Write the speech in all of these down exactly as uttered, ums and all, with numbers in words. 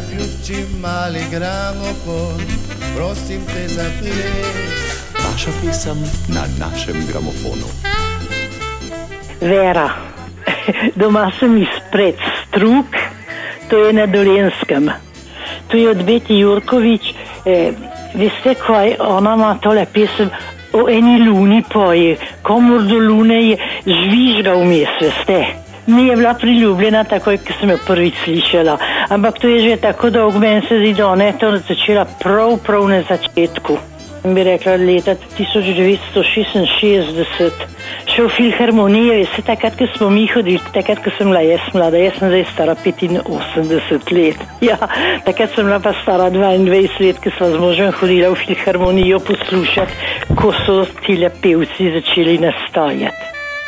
Zaključi mali gramofon, prosim te za ples. Vaša pesem na našem gramofonu. Vera, doma sem izpred Strug, to je na Dolenjskem. To je od Beti Jurkovič. Eh, veste kaj, ona ima tole pesem o eni luni poje, komor do lune je žvižga vmes, veste. Mi je bila priljubljena takoj, ko sem jo prvič slišala, ampak to je že tako dolgo, meni se zdi, da ona je to začela prav, prav na začetku. Bi rekla leta tisoč devetsto šestinšestdeset, še v filharmoniji, veste, takrat, ko smo mi hodili, takrat, ko sem bila jaz mlada, jaz sem zdaj stara petinosemdeset let. Ja, takrat sem bila pa stara dvaindvajset let, ko sva z možem hodila v filharmonijo poslušati, ko so tile pevci začeli nastajati.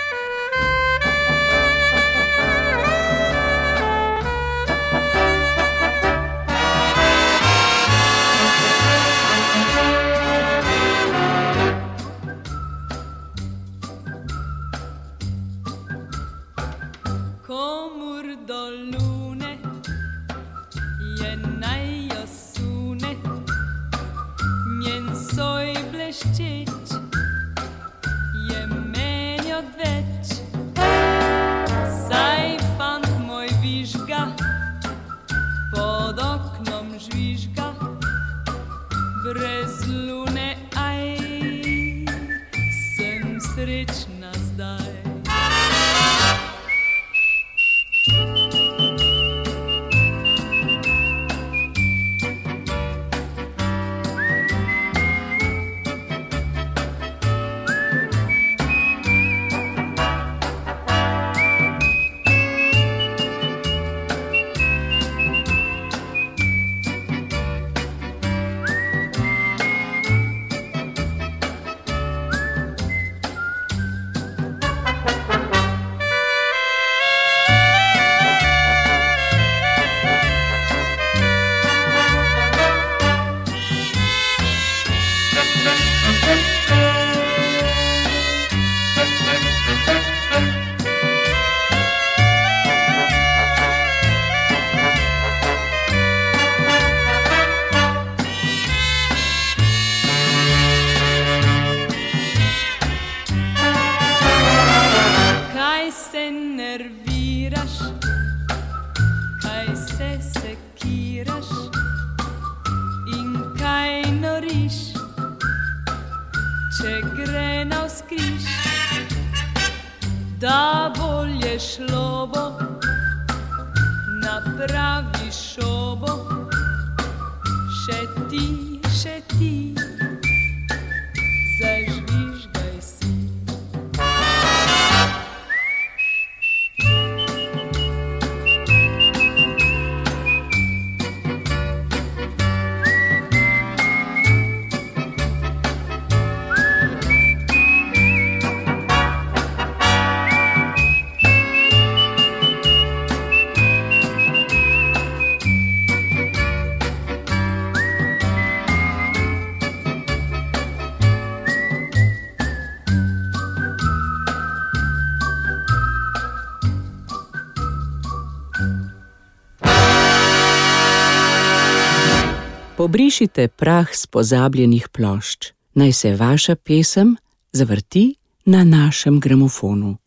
Pobrišite prah z pozabljenih plošč. Naj se vaša pesem zavrti na našem gramofonu.